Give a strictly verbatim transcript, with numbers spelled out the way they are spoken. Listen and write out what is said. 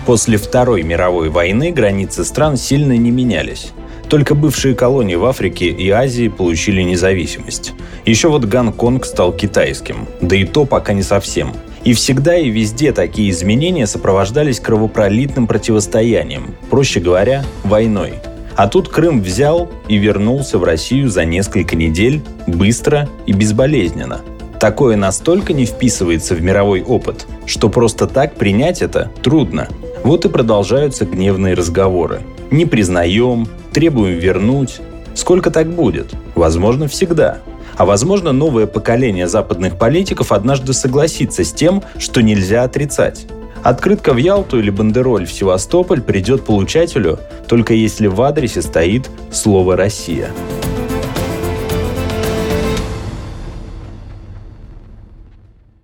После Второй мировой войны границы стран сильно не менялись. Только бывшие колонии в Африке и Азии получили независимость. Еще вот Гонконг стал китайским, да и то пока не совсем. И всегда и везде такие изменения сопровождались кровопролитным противостоянием, проще говоря, войной. А тут Крым взял и вернулся в Россию за несколько недель, быстро и безболезненно. Такое настолько не вписывается в мировой опыт, что просто так принять это трудно. Вот и продолжаются гневные разговоры. Не признаем, требуем вернуть. Сколько так будет? Возможно, всегда. А возможно, новое поколение западных политиков однажды согласится с тем, что нельзя отрицать. Открытка в Ялту или бандероль в Севастополь придет получателю, только если в адресе стоит слово «Россия».